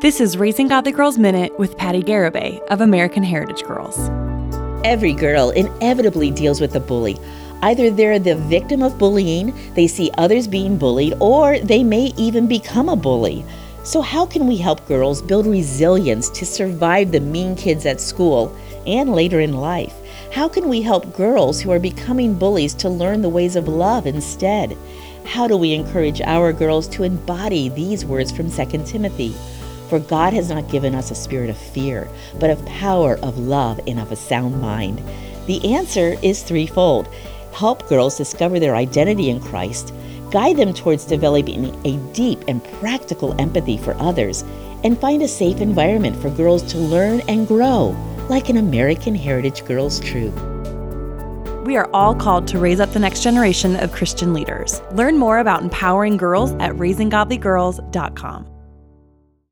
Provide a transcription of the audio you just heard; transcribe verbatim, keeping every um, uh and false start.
This is Raising Godly Girls Minute with Patty Garibay of American Heritage Girls. Every girl inevitably deals with a bully. Either they're the victim of bullying, they see others being bullied, or they may even become a bully. So how can we help girls build resilience to survive the mean kids at school and later in life? How can we help girls who are becoming bullies to learn the ways of love instead? How do we encourage our girls to embody these words from Second Timothy? For God has not given us a spirit of fear, but of power, of love, and of a sound mind. The answer is threefold. Help girls discover their identity in Christ, guide them towards developing a deep and practical empathy for others, and find a safe environment for girls to learn and grow, like an American Heritage Girls troop. We are all called to raise up the next generation of Christian leaders. Learn more about empowering girls at raising godly girls dot com.